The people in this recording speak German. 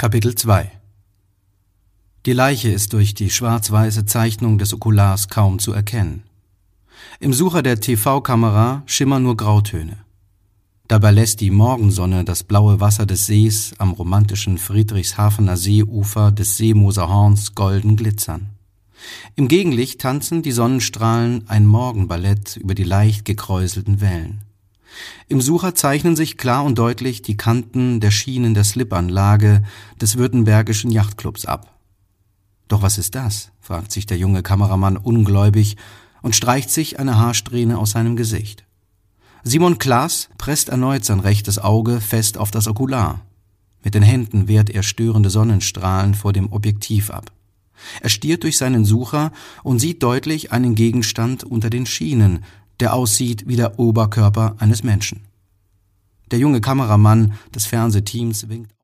Kapitel 2 Die Leiche ist durch die schwarz-weiße Zeichnung des Okulars kaum zu erkennen. Im Sucher der TV-Kamera schimmern nur Grautöne. Dabei lässt die Morgensonne das blaue Wasser des Sees am romantischen Friedrichshafener Seeufer des Seemoser Horns golden glitzern. Im Gegenlicht tanzen die Sonnenstrahlen ein Morgenballett über die leicht gekräuselten Wellen. Im Sucher zeichnen sich klar und deutlich die Kanten der Schienen der Slipanlage des württembergischen Yachtclubs ab. Doch was ist das? Fragt sich der junge Kameramann ungläubig und streicht sich eine Haarsträhne aus seinem Gesicht. Simon Klaas presst erneut sein rechtes Auge fest auf das Okular. Mit den Händen wehrt er störende Sonnenstrahlen vor dem Objektiv ab. Er stiert durch seinen Sucher und sieht deutlich einen Gegenstand unter den Schienen, der aussieht wie der Oberkörper eines Menschen. Der junge Kameramann des Fernsehteams winkt